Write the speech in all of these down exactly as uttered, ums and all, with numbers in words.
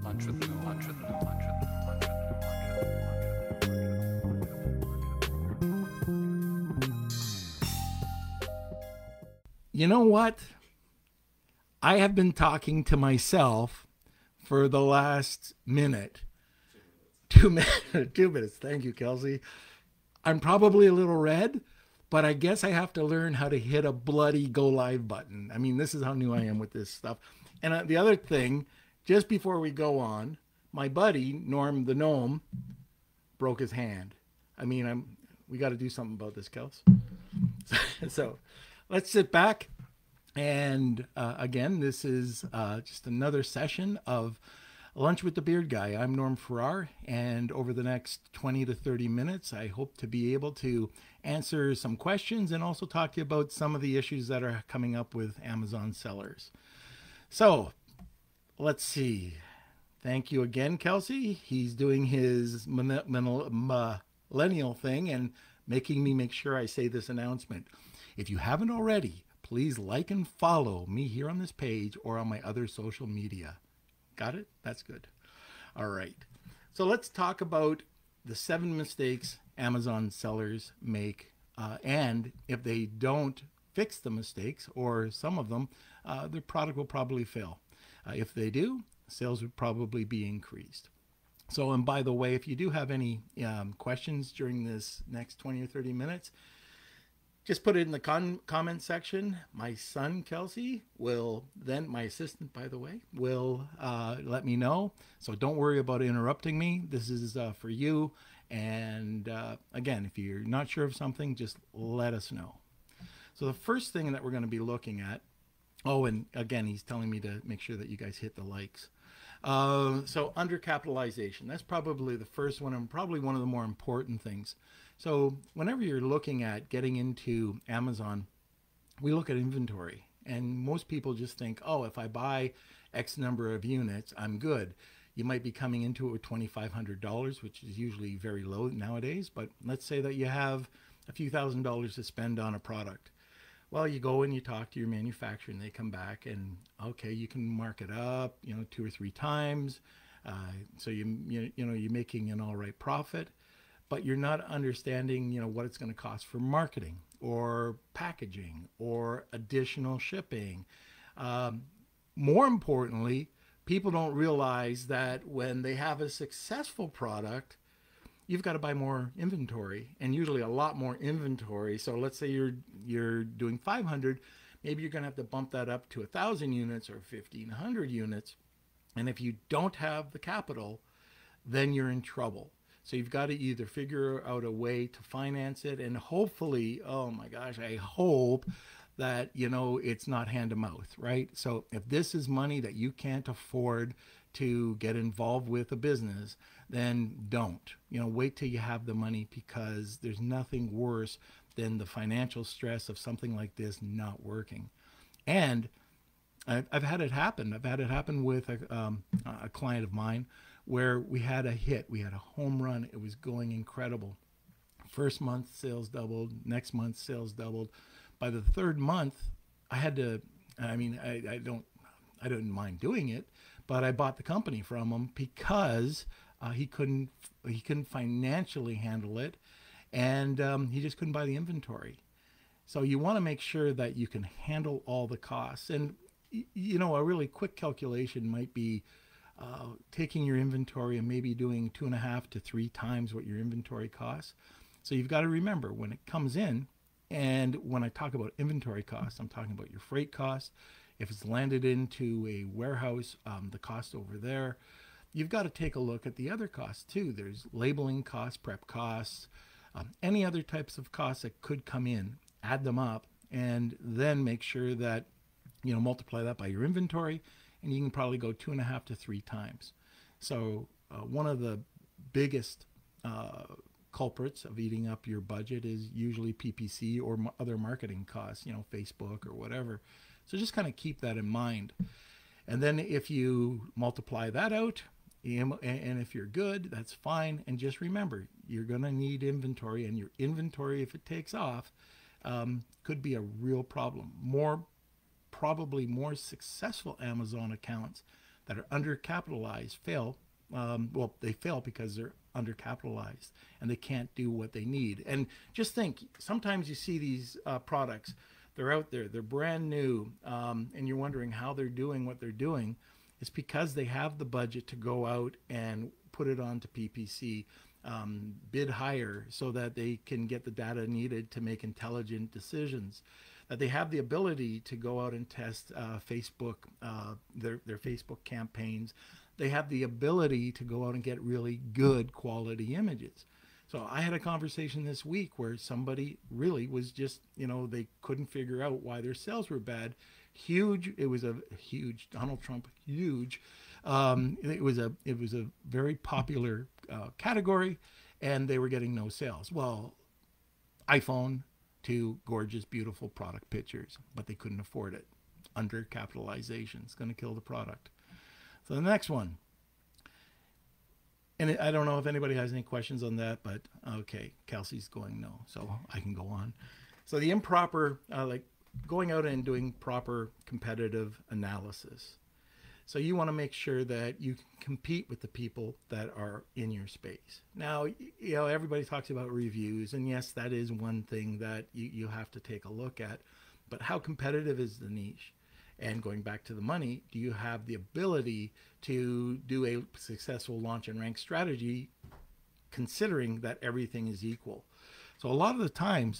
Lunch with the Gnome. Lunch with the Gnome. Lunch with the Gnome. Lunch with the Gnome. You know what? I have been talking to myself for the last minute. Two minutes. Two minutes. Thank you, Kelsey. I'm probably a little red, but I guess I have to learn how to hit a bloody go live button. I mean, this is how new I am with this stuff. And uh, the other thing, just before we go on, my buddy, Norm the Gnome, broke his hand. I mean, I'm. we got to do something about this, Kels. So let's sit back. And uh, again, this is uh, just another session of Lunch with the Beard Guy. I'm Norm Farrar, and over the next twenty to thirty minutes, I hope to be able to answer some questions and also talk to you about some of the issues that are coming up with Amazon sellers. So let's see. Thank you again, Kelsey. He's doing his millennial thing and making me make sure I say this announcement. If you haven't already, please like and follow me here on this page or on my other social media. Got it? That's good. All right. So let's talk about the seven mistakes Amazon sellers make. Uh, and if they don't fix the mistakes, or some of them, uh, their product will probably fail. Uh, if they do, sales would probably be increased. So, and by the way, if you do have any um, questions during this next twenty or thirty minutes, just put it in the con- comment section. My son, Kelsey, will then, my assistant, by the way, will uh, let me know. So don't worry about interrupting me. This is uh, for you. And uh, again, if you're not sure of something, just let us know. So the first thing that we're going to be looking at, oh, and again, he's telling me to make sure that you guys hit the likes. Uh, so undercapitalization, that's probably the first one and probably one of the more important things. So whenever you're looking at getting into Amazon, we look at inventory, and most people just think, oh, if I buy X number of units, I'm good. You might be coming into it with twenty-five hundred dollars, which is usually very low nowadays, but let's say that you have a few thousand dollars to spend on a product. Well, you go and you talk to your manufacturer and they come back and, okay, you can mark it up, you know, two or three times. Uh, so you, you, you know, you're making an all right profit, but you're not understanding, you know, what it's going to cost for marketing or packaging or additional shipping. Um, more importantly, people don't realize that when they have a successful product, you've got to buy more inventory, and usually a lot more inventory. So let's say you're you're doing five hundred, maybe you're going to have to bump that up to one thousand units or fifteen hundred units. And if you don't have the capital, then you're in trouble. So you've got to either figure out a way to finance it, and hopefully, oh my gosh, I hope that, you know, it's not hand to mouth, right? So if this is money that you can't afford to get involved with a business, then don't. You know, wait till you have the money, because there's nothing worse than the financial stress of something like this not working. And I've, I've had it happen. I've had it happen with a, um, a client of mine where we had a hit. We had a home run. It was going incredible. First month, sales doubled. Next month, sales doubled. By the third month, I had to, I mean, I, I don't, I didn't mind doing it, but I bought the company from him because uh, he couldn't, he couldn't financially handle it, and um, he just couldn't buy the inventory. So you want to make sure that you can handle all the costs. And you know, a really quick calculation might be uh, taking your inventory and maybe doing two and a half to three times what your inventory costs. So you've got to remember when it comes in. And when I talk about inventory costs, I'm talking about your freight costs. If it's landed into a warehouse, um, the cost over there. You've got to take a look at the other costs too. There's labeling costs, prep costs, um, any other types of costs that could come in. Add them up, and then make sure that, you know, multiply that by your inventory, and you can probably go two and a half to three times. So uh, one of the biggest uh, culprits of eating up your budget is usually P P C or m- other marketing costs, you know, Facebook or whatever. So just kind of keep that in mind. And then if you multiply that out, and if you're good, that's fine. And just remember, you're going to need inventory, and your inventory, if it takes off, um, could be a real problem. More, probably more successful Amazon accounts that are undercapitalized fail. Um, well, they fail because they're undercapitalized and they can't do what they need. And just think, sometimes you see these uh, products, they're out there, they're brand new, um, and you're wondering how they're doing what they're doing. It's because they have the budget to go out and put it onto P P C, um, bid higher so that they can get the data needed to make intelligent decisions. That they have the ability to go out and test uh, Facebook, uh, their, their Facebook campaigns. They have the ability to go out and get really good quality images. So I had a conversation this week where somebody really was just, you know, they couldn't figure out why their sales were bad. Huge, it was a huge, Donald Trump, huge. Um, it was a it was a very popular uh, category, and they were getting no sales. Well, iPhone, two gorgeous, beautiful product pictures, but they couldn't afford it. Undercapitalization is going to kill the product. So the next one, and I don't know if anybody has any questions on that, but okay, Kelsey's going no, so I can go on. So the improper, uh, like going out and doing proper competitive analysis. So you want to make sure that you can compete with the people that are in your space. Now, you know, everybody talks about reviews, and yes, that is one thing that you, you have to take a look at. But how competitive is the niche? And going back to the money, do you have the ability to do a successful launch and rank strategy considering that everything is equal? So a lot of the times,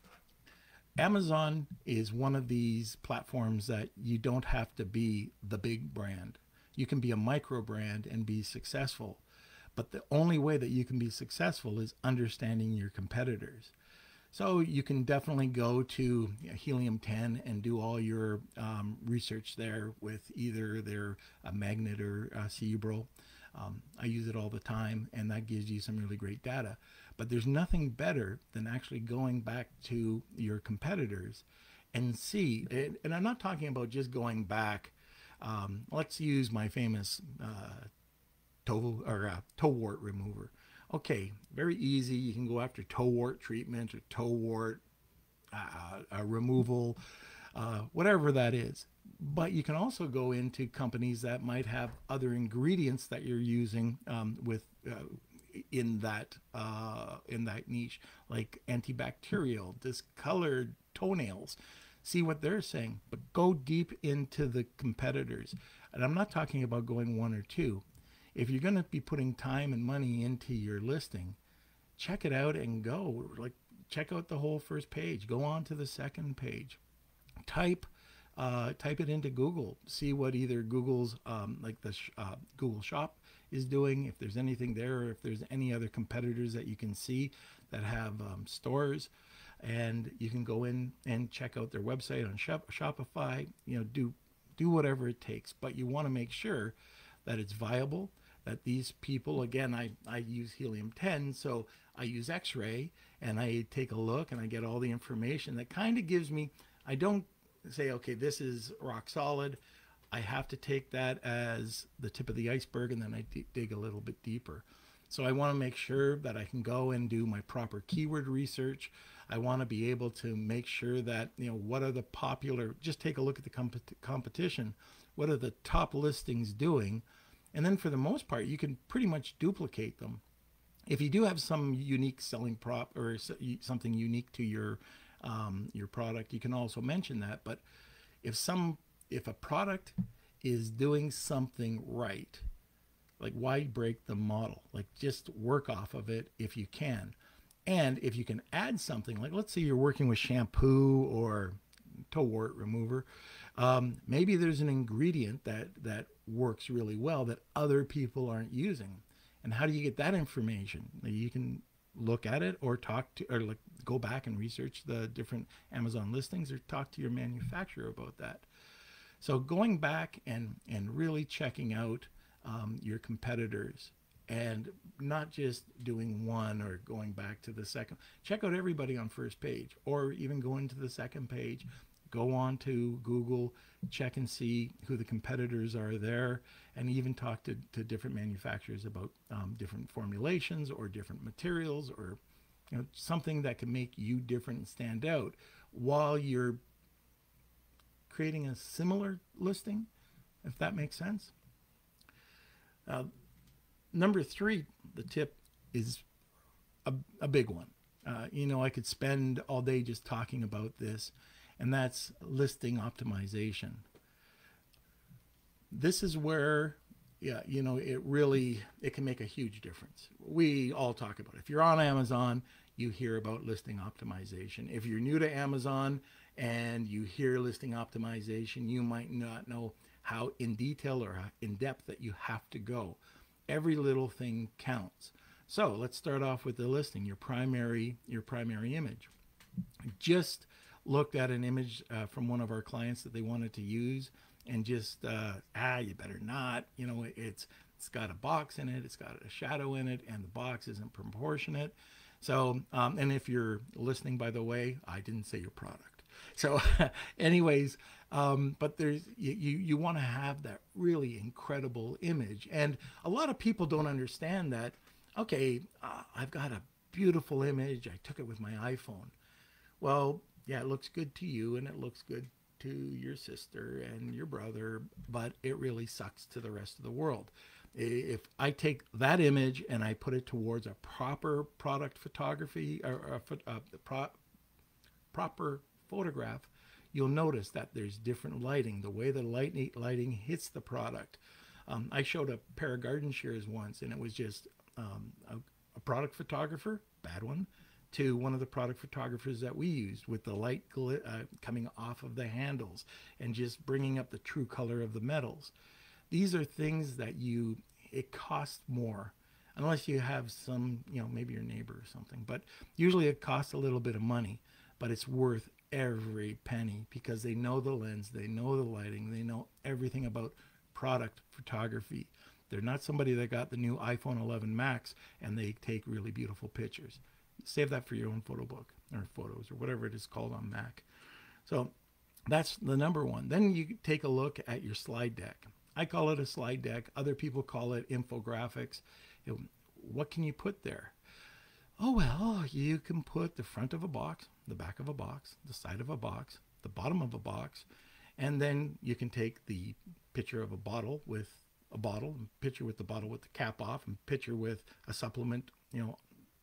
Amazon is one of these platforms that you don't have to be the big brand. You can be a micro brand and be successful. But the only way that you can be successful is understanding your competitors. So you can definitely go to you know, Helium ten and do all your um, research there with either their uh, Magnet or uh, Cerebral. Um, I use it all the time, and that gives you some really great data. But there's nothing better than actually going back to your competitors and see, and, and I'm not talking about just going back. Um, let's use my famous uh, toe or uh, toe wart remover. Okay, very easy. You can go after toe wart treatment or toe wart uh, uh, removal, uh, whatever that is. But you can also go into companies that might have other ingredients that you're using um, with uh, in that uh, in that niche, like antibacterial, discolored toenails. See what they're saying, but go deep into the competitors. And I'm not talking about going one or two. If you're going to be putting time and money into your listing, check it out and go. Like, check out the whole first page. Go on to the second page. Type, uh, type it into Google. See what either Google's, um, like the sh- uh, Google Shop is doing. If there's anything there, or if there's any other competitors that you can see that have um, stores, and you can go in and check out their website on Shop- Shopify. You know, do do whatever it takes, but you want to make sure that it's viable. That these people, again, I, I use Helium ten, so I use X-ray, and I take a look, and I get all the information that kind of gives me, I don't say, okay, this is rock solid. I have to take that as the tip of the iceberg, and then I d- dig a little bit deeper. So I want to make sure that I can go and do my proper keyword research. I want to be able to make sure that, you know, what are the popular, just take a look at the comp- competition. What are the top listings doing? And then for the most part, you can pretty much duplicate them. If you do have some unique selling prop or something unique to your um, your product, you can also mention that. But if some if a product is doing something right, like, why break the model? Like, just work off of it if you can. And if you can add something, like, let's say you're working with shampoo or toe wart remover, um, maybe there's an ingredient that that works really well that other people aren't using. And how do you get that information? You can look at it or talk to, or like go back and research the different Amazon listings or talk to your manufacturer about that. So going back and and really checking out um, your competitors, and not just doing one or going back to the second. Check out everybody on first page, or even go into the second page. Go on to Google, check and see who the competitors are there, and even talk to, to different manufacturers about um, different formulations or different materials, or you know, something that can make you different and stand out while you're creating a similar listing, if that makes sense. Number three, the tip is a, a big one. Uh, you know, I could spend all day just talking about this, and that's listing optimization. This is where, yeah, you know, it really, it can make a huge difference. We all talk about it. If you're on Amazon, you hear about listing optimization. If you're new to Amazon and you hear listing optimization, you might not know how in detail or in depth that you have to go. Every little thing counts. So let's start off with the listing, your primary, your primary image. I just looked at an image uh, from one of our clients that they wanted to use, and just uh, ah, you better not. You know, it's it's got a box in it, it's got a shadow in it, and the box isn't proportionate. So, um, and if you're listening, by the way, I didn't say your product. So, anyways, um, but there's you you, you want to have that really incredible image, and a lot of people don't understand that. Okay, uh, I've got a beautiful image. I took it with my iPhone. Well, yeah, it looks good to you, and it looks good to your sister and your brother, but it really sucks to the rest of the world. If I take that image and I put it towards a proper product photography or a, a, a pro, proper photograph, you'll notice that there's different lighting, the way the light, lighting hits the product. Um, I showed a pair of garden shears once, and it was just um, a, a product photographer, bad one, to one of the product photographers that we used, with the light glit, uh, coming off of the handles and just bringing up the true color of the metals. These are things that you, it costs more, unless you have some, you know, maybe your neighbor or something, but usually it costs a little bit of money, but it's worth every penny because they know the lens, they know the lighting, they know everything about product photography. They're not somebody that got the new iPhone eleven Max and they take really beautiful pictures. Save that for your own photo book or photos or whatever it is called on Mac. So that's the number one. Then you take a look at your slide deck. I call it a slide deck. Other people call it infographics. It, what can you put there? Oh, well, you can put the front of a box, the back of a box, the side of a box, the bottom of a box, and then you can take the picture of a bottle with a bottle, and picture with the bottle with the cap off, and picture with a supplement, you know,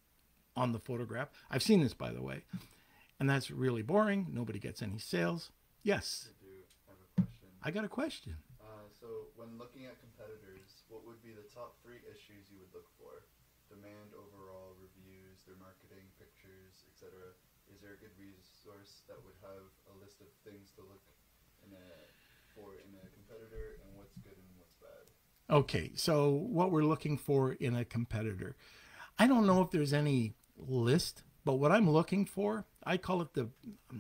on the photograph. I've seen this, by the way, and that's really boring. Nobody gets any sales. Yes. I do have a question. I got a question. Uh, so when looking at competitors, what would be the top three issues you would look for? Demand, overall, reviews, their marketing, pictures, et cetera. Is there a good resource that would have a list of things to look in a, for in a competitor, and what's good and what's bad? Okay, so what we're looking for in a competitor. I don't know if there's any list, but what I'm looking for, I call it the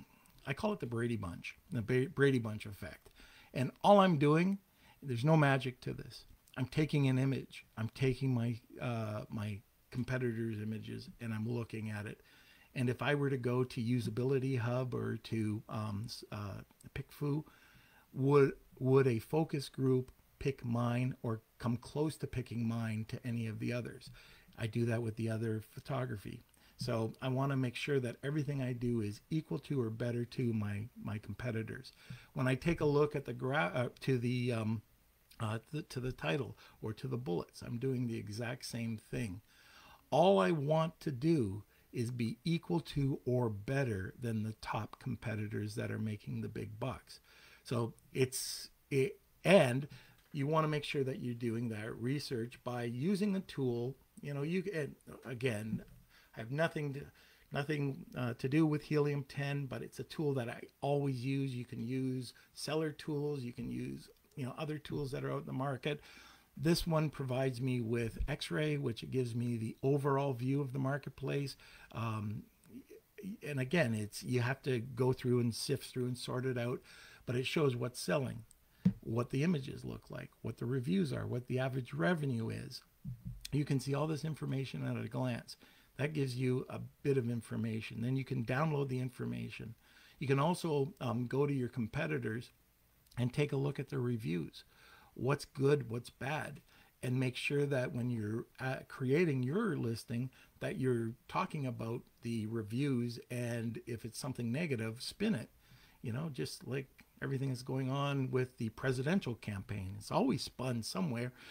I call it the Brady Bunch, the Brady Bunch effect. And all I'm doing, there's no magic to this. I'm taking an image. I'm taking my uh, my competitors' images and I'm looking at it. And if I were to go to Usability Hub or to um, uh, PickFu, would would a focus group pick mine or come close to picking mine to any of the others? I do that with the other photography. So I want to make sure that everything I do is equal to or better to my my competitors. When I take a look at the gra- uh, to the um, uh, to, to the title or to the bullets, I'm doing the exact same thing. All I want to do is be equal to or better than the top competitors that are making the big bucks. So it's it, and you want to make sure that you're doing that research by using the tool. You know, you and again, I have nothing to nothing uh, to do with Helium ten, but it's a tool that I always use. You can use seller tools, you can use, you know, other tools that are out in the market. This one provides me with X-ray, which gives me the overall view of the marketplace. Um, and again, it's you have to go through and sift through and sort it out, but it shows what's selling, what the images look like, what the reviews are, what the average revenue is. You can see all this information at a glance. That gives you a bit of information. Then you can download the information. You can also um, go to your competitors and take a look at their reviews. What's good, what's bad, and make sure that when you're uh, creating your listing that you're talking about the reviews, and if it's something negative, spin it. You know, just like everything is going on with the presidential campaign. It's always spun somewhere.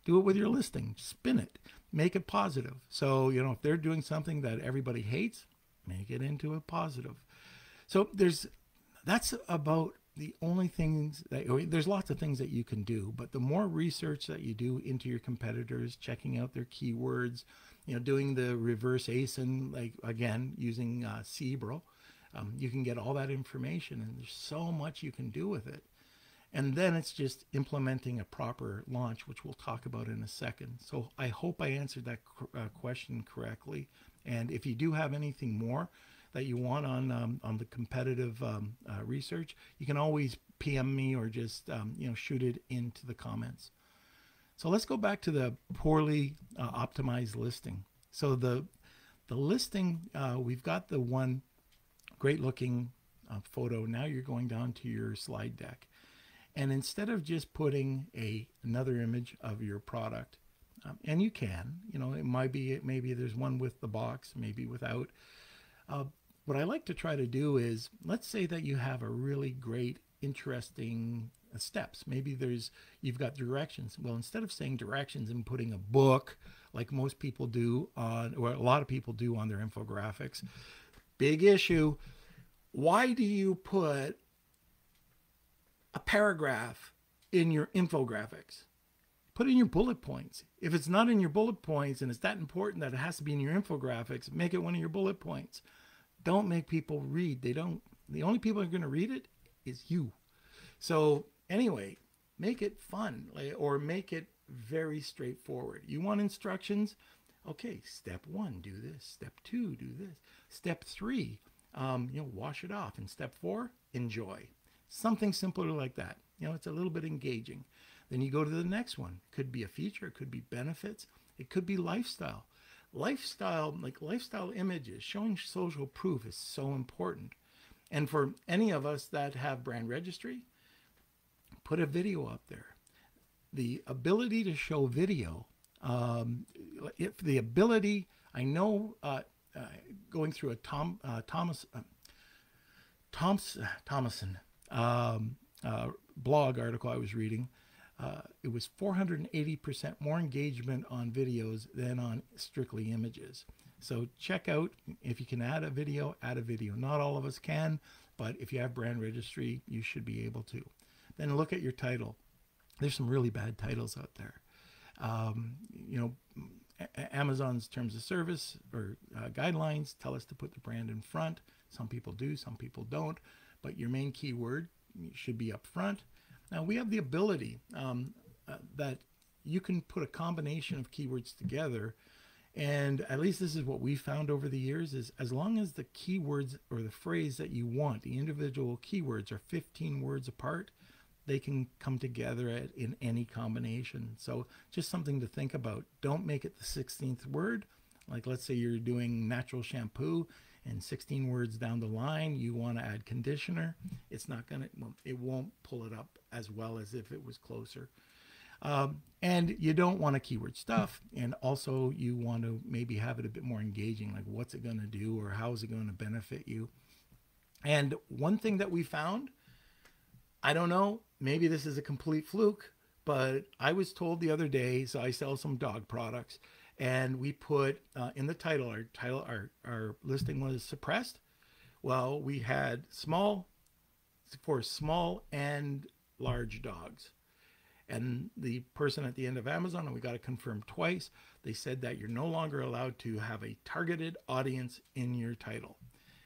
Do it with your listing. Spin it. Make it positive. So, you know, if they're doing something that everybody hates, make it into a positive. So there's, that's about the only things that, or there's lots of things that you can do, but the more research that you do into your competitors, checking out their keywords, you know, doing the reverse A S I N, like again, using uh, SEBRO, um, you can get all that information, and there's so much you can do with it. And then it's just implementing a proper launch, which we'll talk about in a second. So I hope I answered that uh, question correctly. And if you do have anything more that you want on um, on the competitive um, uh, research, you can always P M me or just um, you know shoot it into the comments. So let's go back to the poorly uh, optimized listing. So the the listing, uh, we've got the one great looking uh, photo. Now you're going down to your slide deck. And instead of just putting a another image of your product, um, and you can, you know, it might be, maybe there's one with the box, maybe without. Uh, what I like to try to do is, let's say that you have a really great, interesting uh, steps. Maybe there's, you've got directions. Well, instead of saying directions and putting a book, like most people do on, or a lot of people do on their infographics, big issue. Why do you put a paragraph in your infographics? Put in your bullet points. If it's not in your bullet points and it's that important that it has to be in your infographics, make it one of your bullet points. Don't make people read. They don't, the only people who are going to read it is you. So anyway, make it fun, or make it very straightforward. You want instructions? Okay, step one, do this. Step two, do this. Step three, um, you know, wash it off. And step four, enjoy. Something simpler like that. You know, it's a little bit engaging. Then you go to the next one. It could be a feature. It could be benefits. It could be lifestyle. Lifestyle, like lifestyle images, showing social proof is so important. And for any of us that have brand registry, put a video up there. The ability to show video, um, if the ability, I know uh, uh, going through a Tom uh, Thomas uh, Thoms, Thomason um, uh, blog article I was reading, uh, it was four hundred eighty percent more engagement on videos than on strictly images. So check out, if you can add a video, add a video. Not all of us can, but if you have brand registry, you should be able to. Then look at your title. There's some really bad titles out there. Um, you know, A- Amazon's terms of service or uh, guidelines tell us to put the brand in front. Some people do, some people don't, but your main keyword should be up front. Now we have the ability um, uh, that you can put a combination of keywords together, and at least this is what we found over the years, is as long as the keywords or the phrase that you want, the individual keywords are fifteen words apart, they can come together at, in any combination. So just something to think about. Don't make it the sixteenth word. Like let's say you're doing natural shampoo, and sixteen words down the line you want to add conditioner. It's not gonna, it won't pull it up as well as if it was closer. Um, and you don't want to keyword stuff, and also you want to maybe have it a bit more engaging, like what's it going to do or how is it going to benefit you. And one thing that we found, I don't know, maybe this is a complete fluke, but I was told the other day, so I sell some dog products, and we put uh, in the title, our title, our, our listing was suppressed. Well, we had small, for small and large dogs. And the person at the end of Amazon, and we got it confirmed twice, they said that you're no longer allowed to have a targeted audience in your title.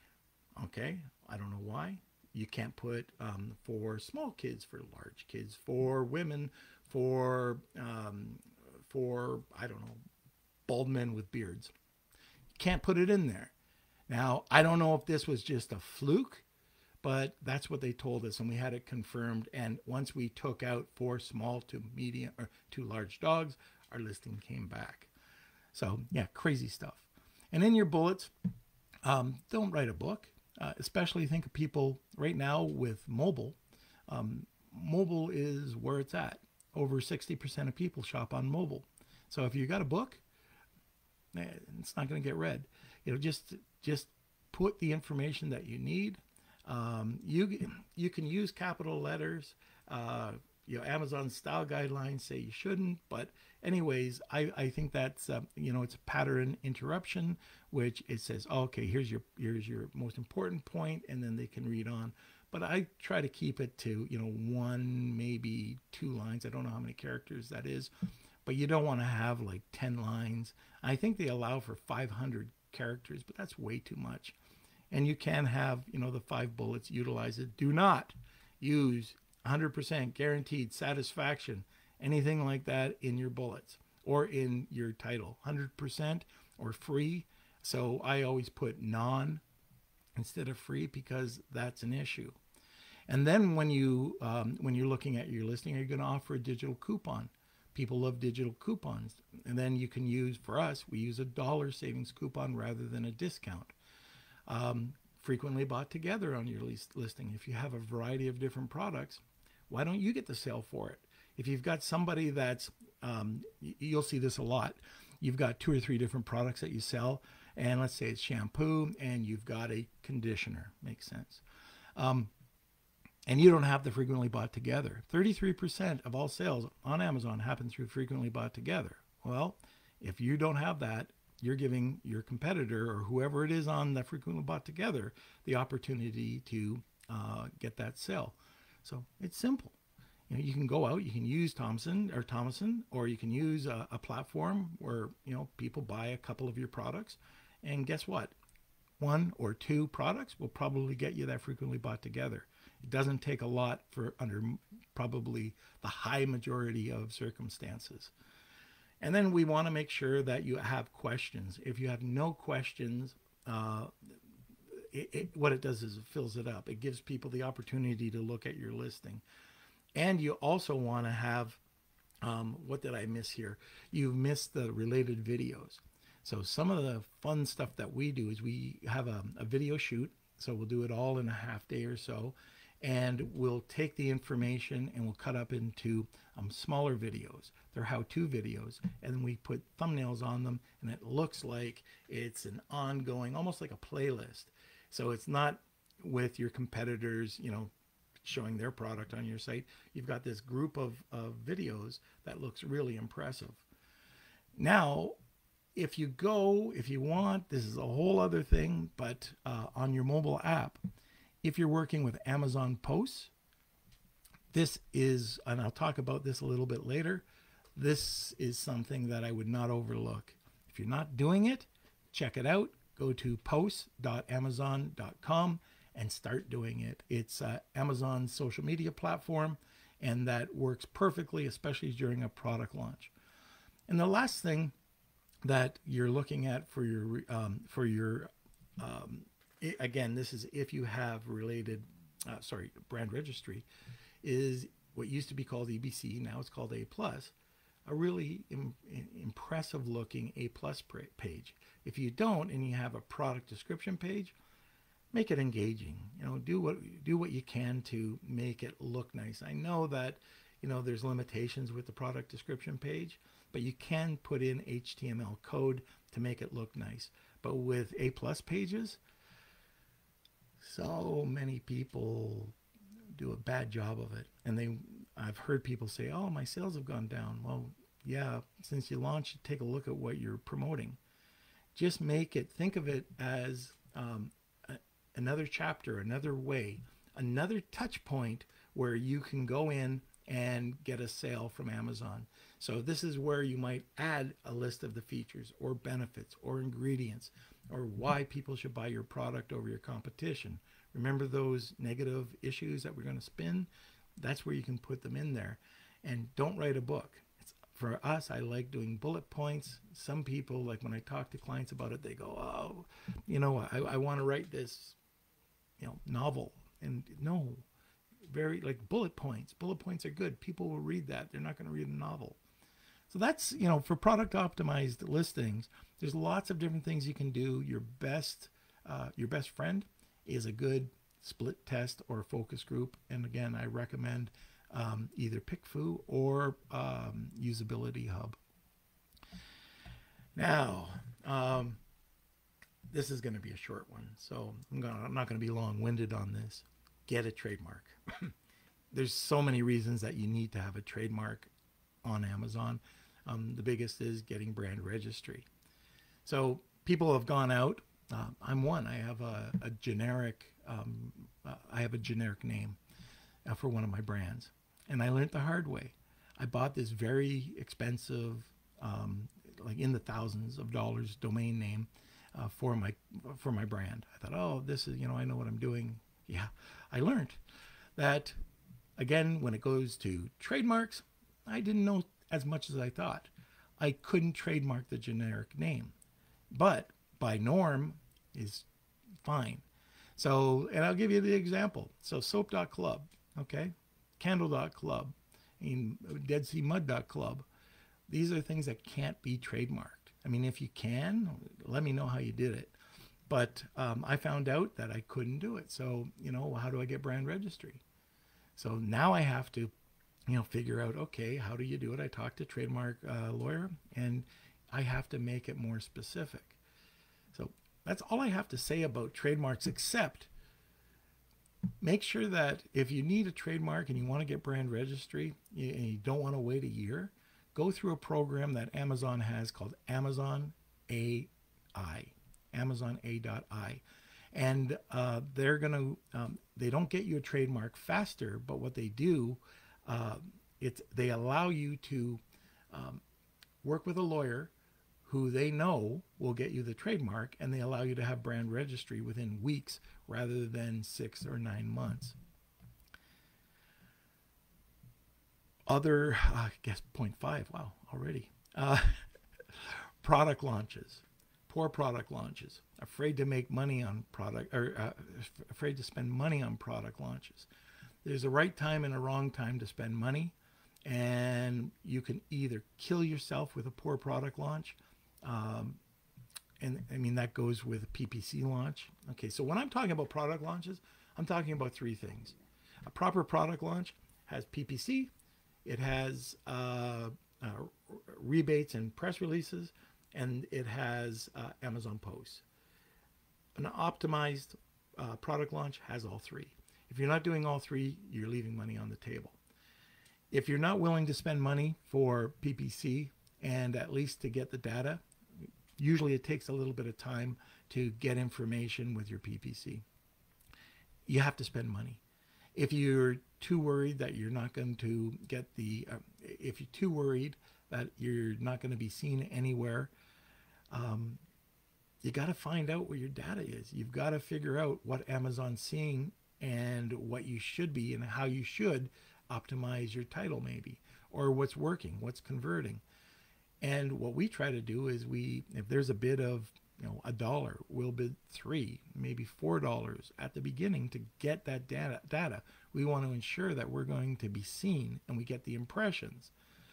Okay, I don't know why. You can't put um, for small kids, for large kids, for women, for, um, for I don't know, bald men with beards. You can't put it in there. Now, I don't know if this was just a fluke, but that's what they told us, and we had it confirmed. And once we took out for small to medium or to large dogs, our listing came back. So yeah, crazy stuff. And in your bullets, um, don't write a book, uh, especially think of people right now with mobile. Um, mobile is where it's at. Over sixty percent of people shop on mobile. So if you got a book, it's not going to get read. You know, just just put the information that you need. Um, you you can use capital letters. Uh, you know, Amazon style guidelines say you shouldn't, but anyways, I, I think that's uh, you know, it's a pattern interruption, which it says, oh, okay, here's your here's your most important point, and then they can read on. But I try to keep it to, you know, one, maybe two lines. I don't know how many characters that is, but you don't want to have like ten lines. I think they allow for five hundred characters, but that's way too much. And you can have, you know, the five bullets, utilize it. Do not use one hundred percent guaranteed satisfaction, anything like that in your bullets or in your title. one hundred percent or free. So I always put non instead of free because that's an issue. And then when you um, when you're looking at your listing, are you going to offer a digital coupon? People love digital coupons. And then you can use, for us, we use a dollar savings coupon rather than a discount. Um, frequently bought together on your list listing. If you have a variety of different products, why don't you get the sale for it? If you've got somebody that's, um, you'll see this a lot. You've got two or three different products that you sell, and let's say it's shampoo, and you've got a conditioner. Makes sense. Um, and you don't have the frequently bought together. thirty-three percent of all sales on Amazon happen through frequently bought together. Well, if you don't have that, you're giving your competitor or whoever it is on the frequently bought together the opportunity to uh, get that sale. So it's simple. You know, you can go out, you can use Thomson or Thomason, or you can use a, a platform where, you know, people buy a couple of your products, and guess what? One or two products will probably get you that frequently bought together. It doesn't take a lot for under probably the high majority of circumstances. And then we want to make sure that you have questions. If you have no questions, uh, it, it, what it does is it fills it up. It gives people the opportunity to look at your listing. And you also want to have, um, what did I miss here? You've missed the related videos. So some of the fun stuff that we do is we have a, a video shoot. So we'll do it all in a half day or so. And we'll take the information and we'll cut up into um, smaller videos. They're how-to videos. And then we put thumbnails on them, and it looks like it's an ongoing, almost like a playlist. So it's not with your competitors, you know, showing their product on your site. You've got this group of, of videos that looks really impressive. Now, if you go, if you want, this is a whole other thing, but uh, on your mobile app, if you're working with Amazon Posts, this is, and I'll talk about this a little bit later, this is something that I would not overlook. If you're not doing it, check it out. Go to posts dot amazon dot com and start doing it. It's uh, Amazon's social media platform, and that works perfectly, especially during a product launch. And the last thing that you're looking at for your, um, for your um, I, again, this is if you have related, uh, sorry, brand registry, is what used to be called E B C, now it's called A plus, a really im- impressive looking A plus page. If you don't and you have a product description page, make it engaging. You know, do what do what you can to make it look nice. I know that, you know, there's limitations with the product description page, but you can put in H T M L code to make it look nice. But with A plus pages, so many people do a bad job of it. And they, I've heard people say, oh, my sales have gone down. Well, yeah, since you launched, you take a look at what you're promoting. Just make it, think of it as um, a, another chapter, another way, another touch point where you can go in and get a sale from Amazon. So this is where you might add a list of the features or benefits or ingredients or why people should buy your product over your competition. Remember those negative issues that we're going to spin? That's where you can put them in there. And don't write a book. It's, for us, I like doing bullet points. Some people, like when I talk to clients about it, they go, oh, you know, I, I want to write this, you know, novel. And no, very like bullet points. Bullet points are good. People will read that. They're not going to read a novel. So that's, you know, for product optimized listings, there's lots of different things you can do. Your best, uh, your best friend is a good split test or focus group. And again, I recommend um, either PickFu or um, Usability Hub. Now, um, this is going to be a short one, so I'm, gonna, I'm not going to be long-winded on this. Get a trademark. there's so many reasons that you need to have a trademark on Amazon. Um, the biggest is getting brand registry. So people have gone out. Uh, I'm one. I have a, a generic. Um, uh, I have a generic name uh, for one of my brands, and I learned the hard way. I bought this very expensive, um, like in the thousands of dollars, domain name uh, for my for my brand. I thought, oh, this is, you know, I know what I'm doing. Yeah, I learned that. Again, when it goes to trademarks, I didn't know as much as I thought. I couldn't trademark the generic name, but by norm is fine. So, and I'll give you the example. So soap dot club, okay? Candle dot club, and Dead Sea Mud dot club. These are things that can't be trademarked. I mean, if you can, let me know how you did it. But um, I found out that I couldn't do it. So, you know, how do I get brand registry? So now I have to, you know, figure out, okay, how do you do it? I talked to trademark uh, lawyer, and I have to make it more specific. So that's all I have to say about trademarks, except make sure that if you need a trademark and you want to get brand registry and you don't want to wait a year, go through a program that Amazon has called Amazon A I, Amazon A I. And uh, they're going to, um, they don't get you a trademark faster, but what they do, uh, it's, they allow you to um, work with a lawyer who they know will get you the trademark, and they allow you to have brand registry within weeks rather than six or nine months. Other, uh, I guess, point five, wow, already. Uh, product launches, poor product launches, afraid to make money on product, or uh, afraid to spend money on product launches. There's a right time and a wrong time to spend money, and you can either kill yourself with a poor product launch, um, and I mean that goes with a P P C launch. Okay, so when I'm talking about product launches, I'm talking about three things. A proper product launch has P P C, it has uh, uh, rebates and press releases, and it has uh, Amazon posts. An optimized uh, product launch has all three. If you're not doing all three, you're leaving money on the table. If you're not willing to spend money for P P C and at least to get the data, usually it takes a little bit of time to get information with your P P C. You have to spend money. If you're too worried that you're not going to get the, uh, if you're too worried that you're not going to be seen anywhere, um, you got to find out where your data is. You've got to figure out what Amazon's seeing and what you should be and how you should optimize your title, maybe, or what's working, what's converting. And what we try to do is we, if there's a bid of, you know, a dollar, we'll bid three, maybe four dollars at the beginning to get that data. Data. We want to ensure that we're going to be seen and we get the impressions.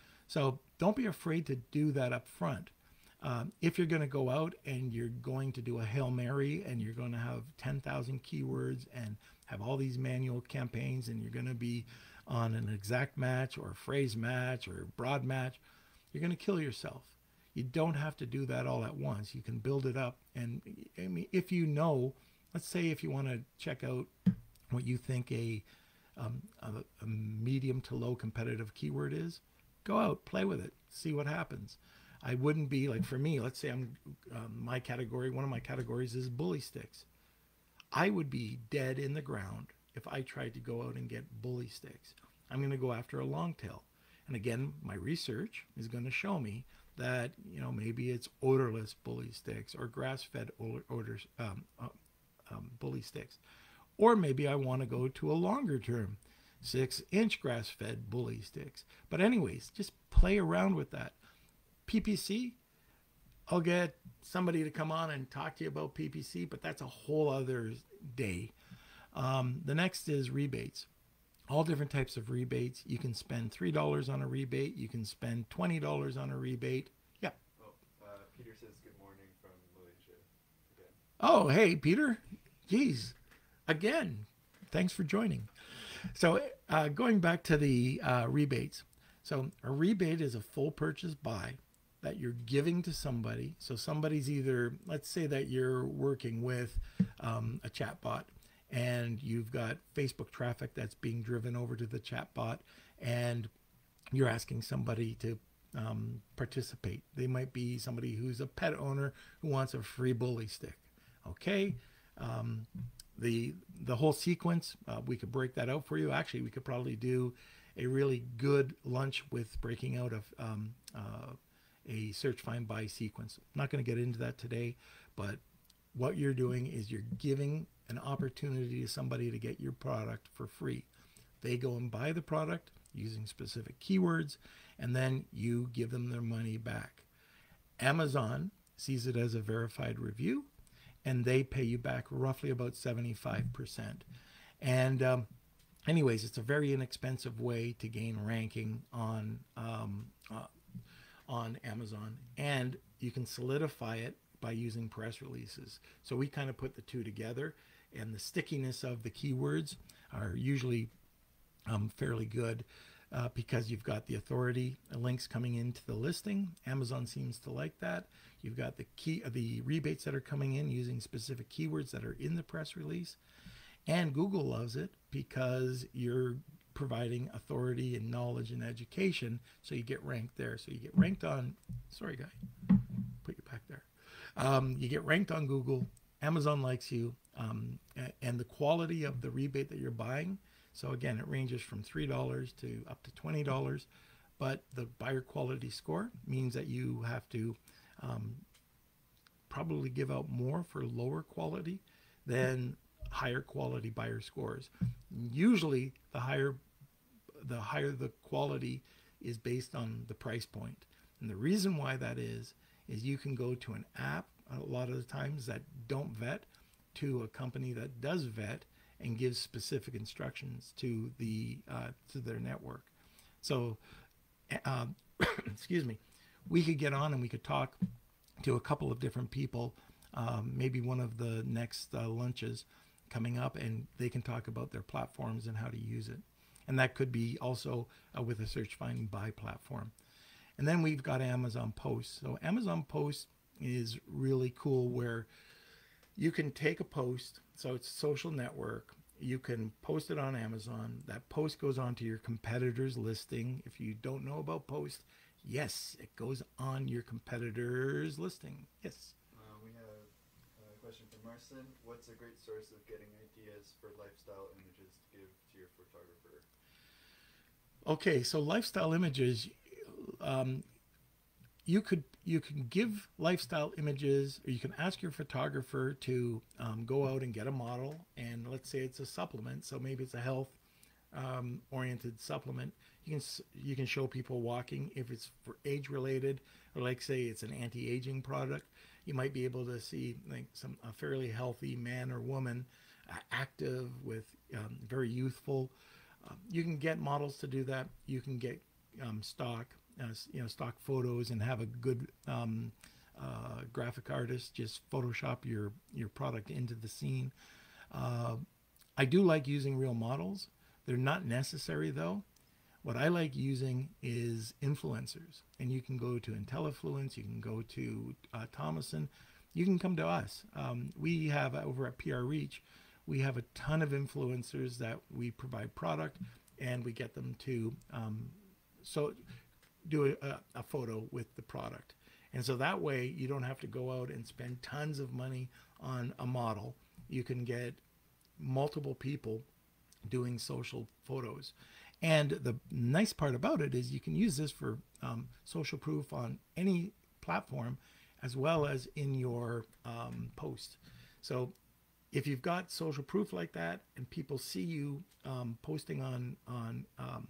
So don't be afraid to do that up front. Um, if you're going to go out and you're going to do a Hail Mary and you're going to have ten thousand keywords and have all these manual campaigns and you're going to be on an exact match or a phrase match or a broad match, you're going to kill yourself. You don't have to do that all at once. You can build it up. And I mean, if you know, let's say if you want to check out what you think a, um, a, a medium to low competitive keyword is, go out, play with it, see what happens. I wouldn't be like, for me, let's say I'm um, my category, one of my categories is bully sticks. I would be dead in the ground if I tried to go out and get bully sticks. I'm going to go after a long tail. And again, my research is going to show me that, you know, maybe it's odorless bully sticks or grass-fed odors, um, uh, um, bully sticks. Or maybe I want to go to a longer term, six inch grass-fed bully sticks. But anyways, just play around with that. P P C, I'll get somebody to come on and talk to you about P P C, but that's a whole other day. Um, the next is rebates. All different types of rebates. You can spend three dollars on a rebate. You can spend twenty dollars on a rebate. Yeah. Oh, uh, Peter says good morning from Malaysia again. Oh, hey, Peter. Geez. Again, thanks for joining. So uh, going back to the uh, rebates. So a rebate is a full purchase buy that you're giving to somebody. So somebody's either, let's say that you're working with um, a chatbot and you've got Facebook traffic that's being driven over to the chatbot, and you're asking somebody to um, participate. They might be somebody who's a pet owner who wants a free bully stick. Okay, um, the the whole sequence, uh, we could break that out for you. Actually, we could probably do a really good lunch with breaking out of um, uh, a search, find, buy sequence. I'm not going to get into that today, but what you're doing is you're giving an opportunity to somebody to get your product for free. They go and buy the product using specific keywords, and then you give them their money back. Amazon sees it as a verified review, and they pay you back roughly about seventy-five percent. And um, anyways, it's a very inexpensive way to gain ranking on um, uh, on Amazon, and you can solidify it by using press releases. So we kind of put the two together, and the stickiness of the keywords are usually um, fairly good uh, because you've got the authority links coming into the listing. Amazon seems to like that. You've got the key, the rebates that are coming in using specific keywords that are in the press release. And Google loves it because you're providing authority and knowledge and education, so you get ranked there. So you get ranked on, sorry guy, put you back there. Um, you get ranked on Google. Amazon likes you, um, and the quality of the rebate that you're buying. So again, it ranges from three dollars to up to twenty dollars, but the buyer quality score means that you have to um, probably give out more for lower quality than higher quality buyer scores. Usually the higher the higher the quality is based on the price point. And the reason why that is is you can go to an app a lot of the times that don't vet to a company that does vet and gives specific instructions to the uh, to their network. So uh, excuse me, we could get on and we could talk to a couple of different people, um, maybe one of the next uh, lunches coming up, and they can talk about their platforms and how to use it. And that could be also uh, with a search, find, and buy platform. And then we've got Amazon Post. So Amazon Post is really cool, where you can take a post, so it's a social network, you can post it on Amazon. That post goes onto your competitor's listing. If you don't know about Post, yes, it goes on your competitor's listing. Yes. Uh, we have a question from Marcin. What's a great source of getting ideas for lifestyle images to give to your photographer? Okay, so lifestyle images, um, you could you can give lifestyle images, or you can ask your photographer to um, go out and get a model, and let's say it's a supplement, so maybe it's a health um, oriented supplement. You can s- you can show people walking. If it's for age related, or like say it's an anti-aging product, you might be able to see like some a fairly healthy man or woman, uh, active with um, very youthful. Uh, you can get models to do that. You can get um, stock, uh, you know, stock photos, and have a good um, uh, graphic artist just Photoshop your your product into the scene. Uh, I do like using real models. They're not necessary though. What I like using is influencers, and you can go to IntelliFluence, you can go to uh, Thomason, you can come to us. Um, we have uh, over at P R Reach, we have a ton of influencers that we provide product, and we get them to um, so do a, a photo with the product. And so that way you don't have to go out and spend tons of money on a model. You can get multiple people doing social photos. And the nice part about it is you can use this for um, social proof on any platform, as well as in your um, post. So if you've got social proof like that, and people see you um, posting on on um,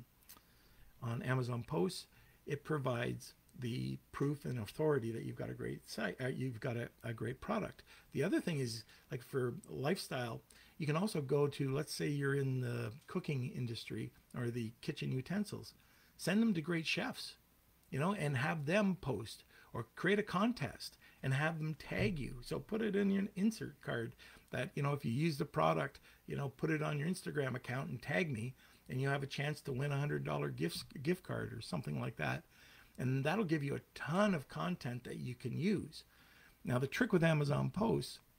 on Amazon Posts, it provides the proof and authority that you've got a great site, uh, you've got a, a great product. The other thing is, like for lifestyle, you can also go to, let's say you're in the cooking industry or the kitchen utensils, send them to great chefs, you know, and have them post, or create a contest and have them tag you. So put it in your insert card that, you know, if you use the product, you know, put it on your Instagram account and tag me, and you have a chance to win a hundred dollar gift gift card or something like that. And that'll give you a ton of content that you can use. Now, the trick with Amazon Posts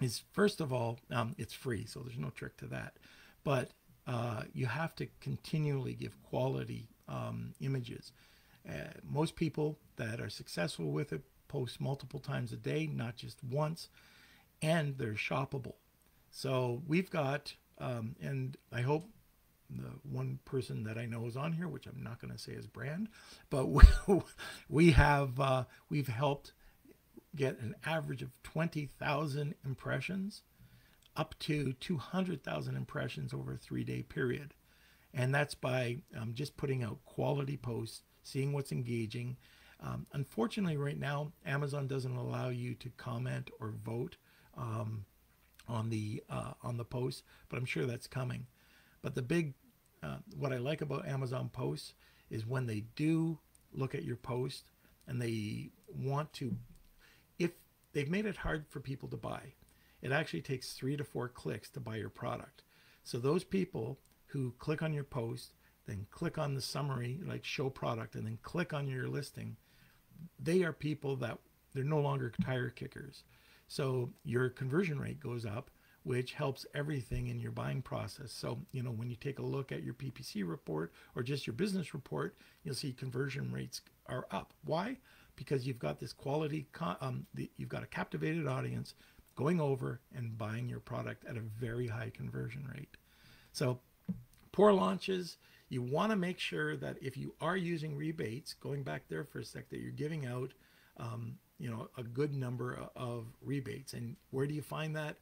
is, first of all, um, it's free, so there's no trick to that. But uh, you have to continually give quality um, images. Uh, most people that are successful with it post multiple times a day, not just once, and they're shoppable. So we've got, um, and I hope the one person that I know is on here, which I'm not going to say his brand, but we, we have uh, we've helped get an average of twenty thousand impressions up to two hundred thousand impressions over a three-day period. And that's by um, just putting out quality posts, seeing what's engaging. Um, unfortunately, right now, Amazon doesn't allow you to comment or vote um, on the uh, on the posts, but I'm sure that's coming. But the big, uh, what I like about Amazon posts is when they do look at your post and they want to, if they've made it hard for people to buy, it actually takes three to four clicks to buy your product. So those people who click on your post, then click on the summary, like show product, and then click on your listing, they are people that they're no longer tire kickers. So your conversion rate goes up, which helps everything in your buying process. So, you know, when you take a look at your P P C report or just your business report, you'll see conversion rates are up. Why? Because you've got this quality, um, the, you've got a captivated audience going over and buying your product at a very high conversion rate. So poor launches, you want to make sure that if you are using rebates, going back there for a sec, that you're giving out, um, you know, a good number of rebates. And where do you find that?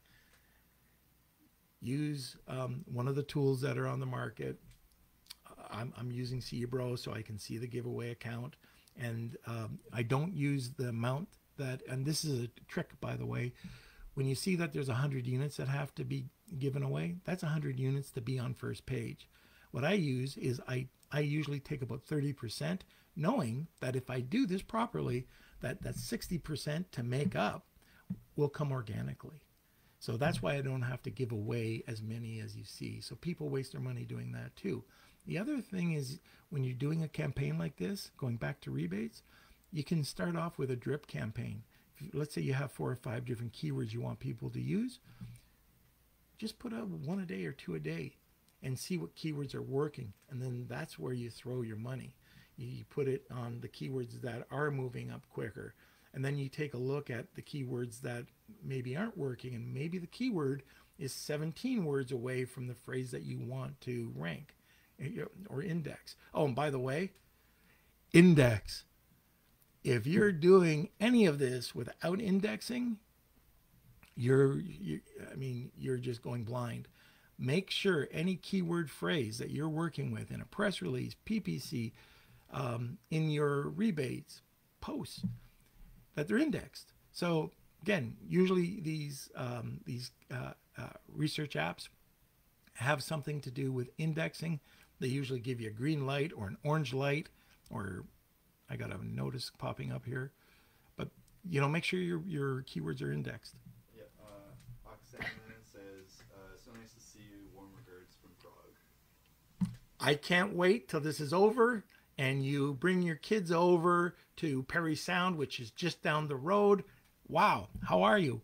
Use um, one of the tools that are on the market. I'm, I'm using Cbro, so I can see the giveaway account. And um, I don't use the amount that, and this is a trick, by the way, when you see that there's one hundred units that have to be given away, that's one hundred units to be on first page. What I use is I, I usually take about thirty percent, knowing that if I do this properly, that, that sixty percent to make up will come organically. So that's why I don't have to give away as many as you see. So people waste their money doing that too. The other thing is when you're doing a campaign like this, going back to rebates, you can start off with a drip campaign. If, let's say you have four or five different keywords you want people to use. Just put out one a day or two a day and see what keywords are working. And then that's where you throw your money. You put it on the keywords that are moving up quicker. And then you take a look at the keywords that maybe aren't working. And maybe the keyword is seventeen words away from the phrase that you want to rank or index. Oh, and by the way, index. If you're doing any of this without indexing, you're, you, I mean, you're just going blind. Make sure any keyword phrase that you're working with in a press release, P P C, um, in your rebates posts, that they're indexed. So again, usually these um, these uh, uh, research apps have something to do with indexing. They usually give you a green light or an orange light, or I got a notice popping up here. But you know, make sure your your keywords are indexed. Yeah, uh, Oxana says, uh, so nice to see you. Warm regards from Prague. I can't wait till this is over and you bring your kids over to Perry Sound, which is just down the road. Wow, how are you?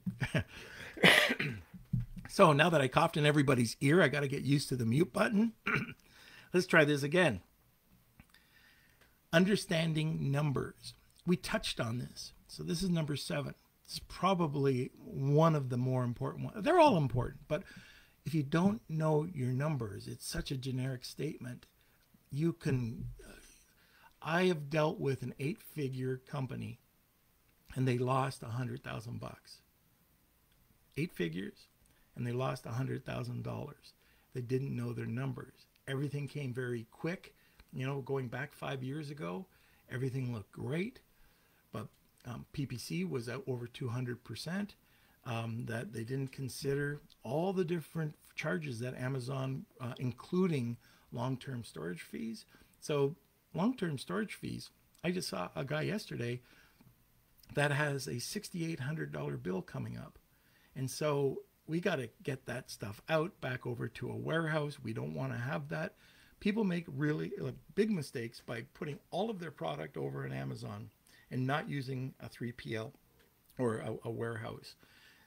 So now that I coughed in everybody's ear, I got to get used to the mute button. Let's try this again. Understanding numbers. We touched on this. So this is number seven. It's probably one of the more important ones. They're all important, but if you don't know your numbers, it's such a generic statement. You can, uh, I have dealt with an eight-figure company, and they lost a hundred thousand bucks. Eight figures, and they lost a hundred thousand dollars. They didn't know their numbers. Everything came very quick. You know, going back five years ago, everything looked great, but um, P P C was at over two hundred percent. Um, that they didn't consider all the different charges that Amazon, uh, including long-term storage fees. So long-term storage fees, I just saw a guy yesterday that has a six thousand eight hundred dollars bill coming up. And so we got to get that stuff out back over to a warehouse. We don't want to have that. People make really uh, big mistakes by putting all of their product over at Amazon and not using a three P L or a, a warehouse.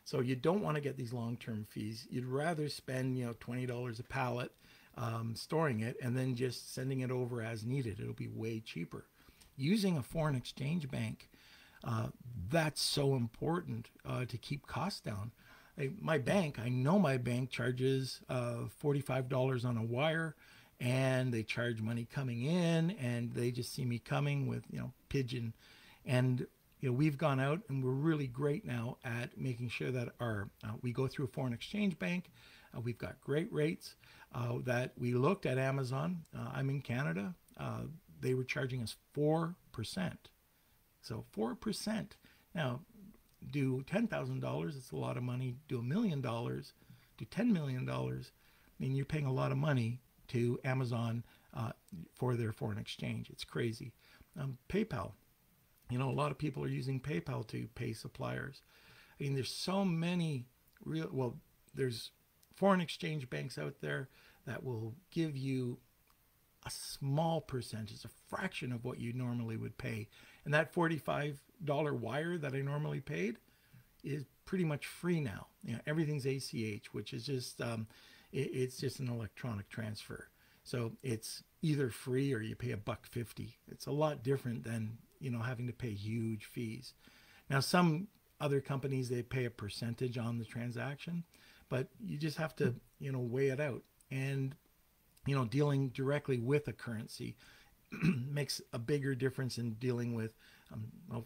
So you don't want to get these long-term fees. You'd rather spend, you know, twenty dollars a pallet um, storing it and then just sending it over as needed. It'll be way cheaper. Using a foreign exchange bank, uh, that's so important uh, to keep costs down. I, my bank, I know my bank charges uh, forty-five dollars on a wire, and they charge money coming in, and they just see me coming with, you know, Pigeon. And you know, we've gone out and we're really great now at making sure that our uh, we go through a foreign exchange bank. Uh, we've got great rates uh, that we looked at Amazon. Uh, I'm in Canada. Uh, they were charging us four percent. So four percent. Now, do ten thousand dollars, it's a lot of money. Do a million dollars, do ten million dollars. I mean, you're paying a lot of money to Amazon uh, for their foreign exchange. It's crazy. Um, PayPal. You know, a lot of people are using PayPal to pay suppliers. I mean, there's so many real, well, there's foreign exchange banks out there that will give you a small percentage, a fraction of what you normally would pay. And that forty-five dollars wire that I normally paid is pretty much free now. You know, everything's A C H, which is just, um, it, it's just an electronic transfer. So it's either free or you pay a buck fifty. It's a lot different than, you know, having to pay huge fees. Now, some other companies, they pay a percentage on the transaction, but you just have to, you know, weigh it out. And, you know, dealing directly with a currency makes a bigger difference in dealing with, um, well,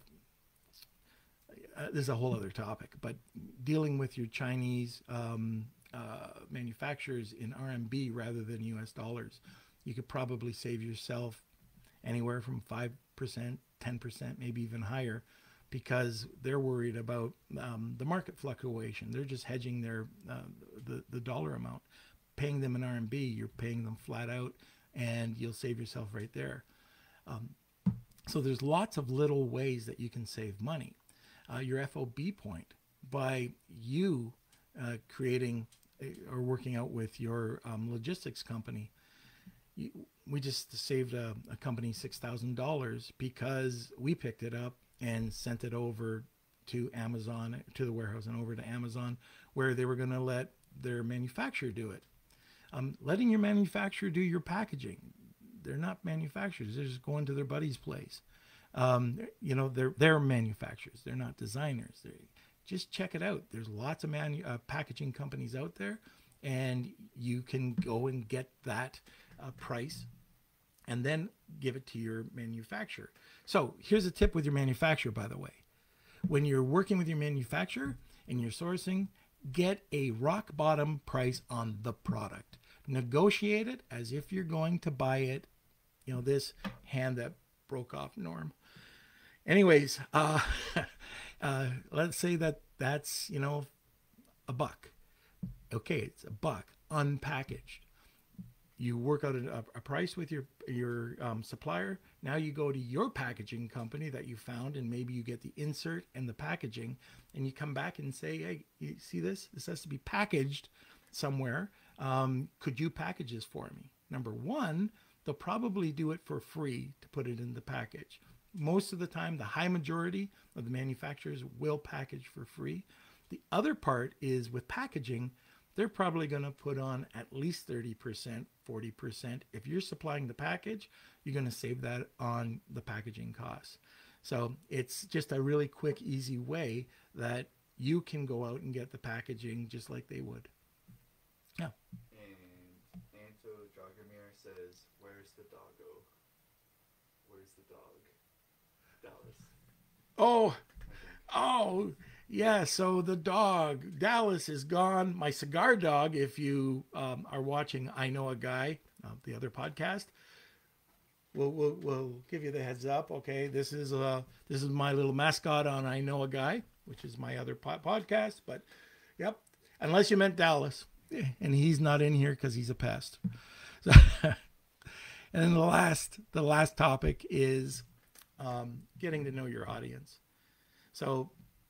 uh, there's a whole other topic, but dealing with your Chinese um, uh, manufacturers in R M B rather than U S dollars, you could probably save yourself anywhere from five percent, ten percent, maybe even higher, because they're worried about um, the market fluctuation. They're just hedging their uh, the, the dollar amount. Paying them in R M B, you're paying them flat out, and you'll save yourself right there. Um, so there's lots of little ways that you can save money. Uh, your F O B point, by you uh, creating or working out with your um, logistics company, you, we just saved a, a company six thousand dollars because we picked it up and sent it over to Amazon, to the warehouse and over to Amazon, where they were going to let their manufacturer do it. Um, letting your manufacturer do your packaging. They're not manufacturers. They're just going to their buddy's place. Um, you know, they're, they're manufacturers. They're not designers. They're, just check it out. There's lots of manu- uh, packaging companies out there, and you can go and get that uh, price and then give it to your manufacturer. So here's a tip with your manufacturer, by the way. When you're working with your manufacturer and you're sourcing, get a rock bottom price on the product. Negotiate it as if you're going to buy it. You know, this hand that broke off, Norm. Anyways, uh, uh, let's say that that's, you know, a buck. Okay, it's a buck unpackaged. You work out a, a price with your your um, supplier. Now you go to your packaging company that you found, and maybe you get the insert and the packaging, and you come back and say, hey, you see this? This has to be packaged somewhere. Um, could you package this for me? Number one, they'll probably do it for free to put it in the package. Most of the time, the high majority of the manufacturers will package for free. The other part is with packaging, they're probably going to put on at least thirty percent, forty percent. If you're supplying the package, you're going to save that on the packaging costs. So it's just a really quick, easy way that you can go out and get the packaging just like they would. Yeah. And Anto Dragomir says, where's the doggo? Where's the dog? Dallas. Oh, oh, yeah. So the dog, Dallas, is gone. My cigar dog, if you um, are watching I Know a Guy, uh, the other podcast, we'll, we'll, we'll give you the heads up. Okay, this is uh, this is my little mascot on I Know a Guy, which is my other po- podcast. But, yep, unless you meant Dallas. And he's not in here because he's a pest. So, and then the last, the last topic is um, getting to know your audience. So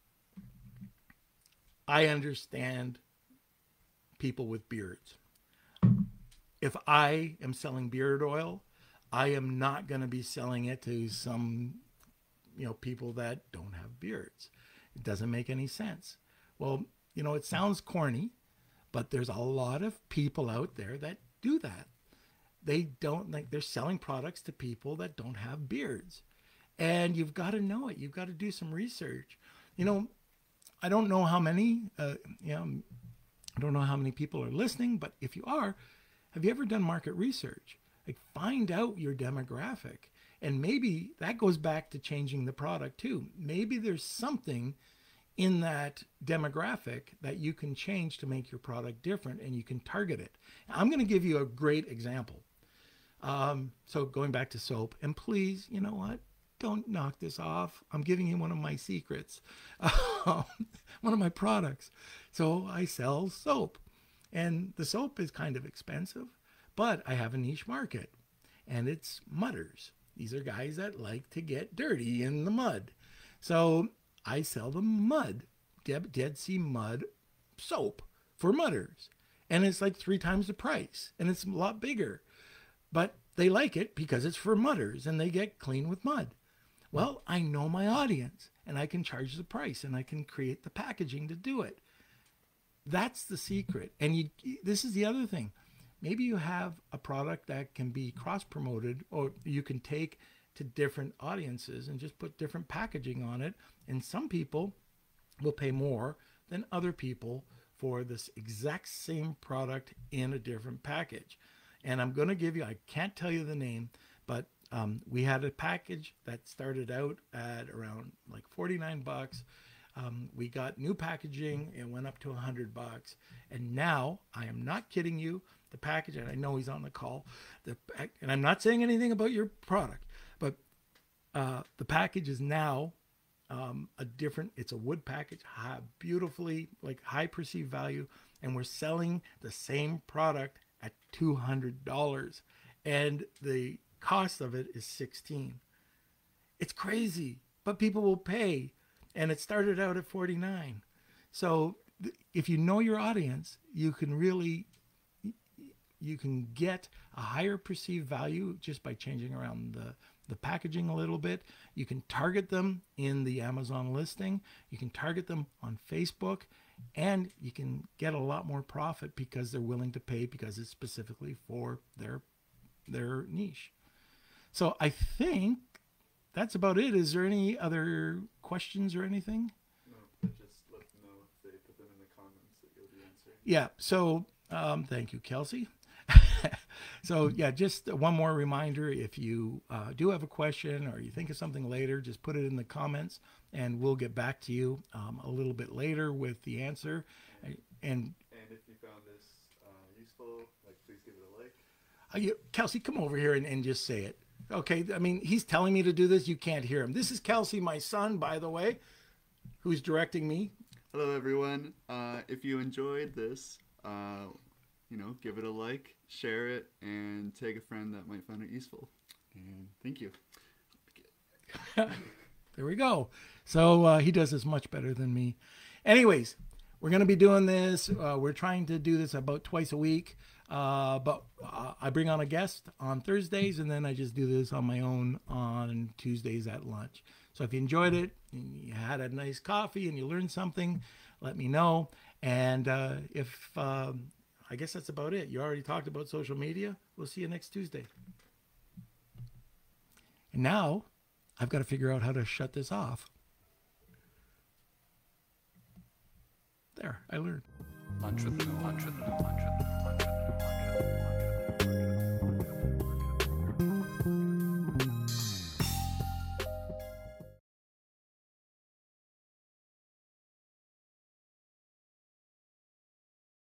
I understand people with beards. If I am selling beard oil, I am not going to be selling it to some, you know, people that don't have beards. It doesn't make any sense. Well, you know, it sounds corny, but there's a lot of people out there that do that. They don't like, they're selling products to people that don't have beards. And you've got to know it. You've got to do some research. You know, I don't know how many, uh, you know, I don't know how many people are listening, but if you are, have you ever done market research? Like, find out your demographic. And maybe that goes back to changing the product too. Maybe there's something in that demographic that you can change to make your product different, and you can target it. I'm going to give you a great example. Um, so going back to soap, and please, you know what? Don't knock this off. I'm giving you one of my secrets, um, one of my products. So I sell soap, and the soap is kind of expensive, but I have a niche market, and it's mudders. These are guys that like to get dirty in the mud. So I sell them mud, Dead Sea mud soap for mudders. And it's like three times the price, and it's a lot bigger. But they like it because it's for mudders, and they get clean with mud. Well, I know my audience, and I can charge the price, and I can create the packaging to do it. That's the secret. And you, this is the other thing. Maybe you have a product that can be cross-promoted, or you can take to different audiences and just put different packaging on it. And some people will pay more than other people for this exact same product in a different package. And I'm going to give you, I can't tell you the name, but um, we had a package that started out at around like forty-nine bucks. Um, we got new packaging. It went up to one hundred bucks. And now, I am not kidding you, the package, and I know he's on the call, the, and I'm not saying anything about your product, but uh, the package is now um, a different, it's a wood package, high, beautifully, like high perceived value, and we're selling the same product at two hundred dollars. And the cost of it is sixteen dollars. It's crazy, but people will pay. And it started out at forty-nine. So th- if you know your audience, you can really, you can get a higher perceived value just by changing around the, the packaging a little bit. You can target them in the Amazon listing. You can target them on Facebook, and you can get a lot more profit because they're willing to pay because it's specifically for their, their niche. So I think that's about it. Is there any other questions or anything? No, but just let them know if they put them in the comments that you'll be answering. Yeah. So um, thank you, Kelsey. So yeah, just one more reminder. If you uh, do have a question or you think of something later, just put it in the comments and we'll get back to you um, a little bit later with the answer. And, and, and if you found this uh, useful, like, please give it a like. uh, you, Kelsey, come over here and, and just say it. Okay, I mean, he's telling me to do this. You can't hear him. This is Kelsey, my son, by the way, who's directing me. Hello, everyone. Uh, if you enjoyed this, uh, you know, give it a like, share it, and tag a friend that might find it useful. And thank you. There we go. So uh, he does this much better than me. Anyways, we're going to be doing this. Uh, we're trying to do this about twice a week. Uh, but uh, I bring on a guest on Thursdays, and then I just do this on my own on Tuesdays at lunch. So if you enjoyed it, and you had a nice coffee, and you learned something, let me know. And uh, if um, I guess that's about it. You already talked about social media. We'll see you next Tuesday. And now I've got to figure out how to shut this off. There, I learned. Entrepreneur, entrepreneur, entrepreneur.